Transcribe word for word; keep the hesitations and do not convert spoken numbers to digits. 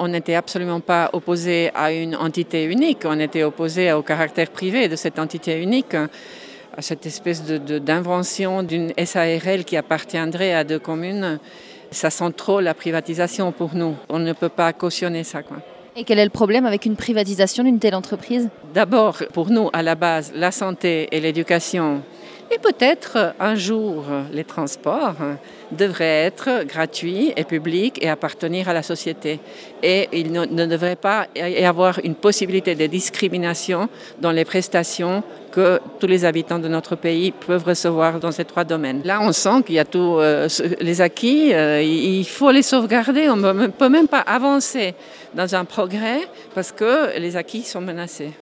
On n'était absolument pas opposé à une entité unique, on était opposé au caractère privé de cette entité unique, à cette espèce de, de, d'invention d'une S A R L qui appartiendrait à deux communes. Ça sent trop la privatisation pour nous. On ne peut pas cautionner ça, quoi. Et quel est le problème avec une privatisation d'une telle entreprise ? D'abord, pour nous, à la base, la santé et l'éducation, et peut-être un jour les transports, devraient être gratuits et publics et appartenir à la société. Et il ne, ne devrait pas y avoir une possibilité de discrimination dans les prestations que tous les habitants de notre pays peuvent recevoir dans ces trois domaines. Là, on sent qu'il y a tous euh, les acquis, euh, il faut les sauvegarder, on ne peut même pas avancer dans un progrès parce que les acquis sont menacés.